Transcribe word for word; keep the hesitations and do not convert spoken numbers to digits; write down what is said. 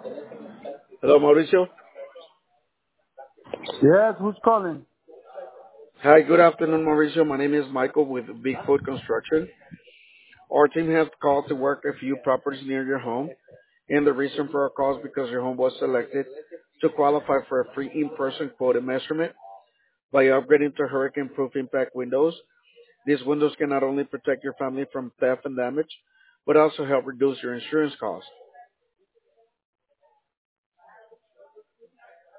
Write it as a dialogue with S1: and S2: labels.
S1: Hello, Mauricio.
S2: Yes, who's calling?
S1: Hi, good afternoon, Mauricio. My name is Michael with Bigfoot Construction. Our team has called to work a few properties near your home, and the reason for our call is because your home was selected to qualify for a free in-person quote and measurement by upgrading to hurricane-proof impact windows. These windows can not only protect your family from theft and damage, but also help reduce your insurance costs.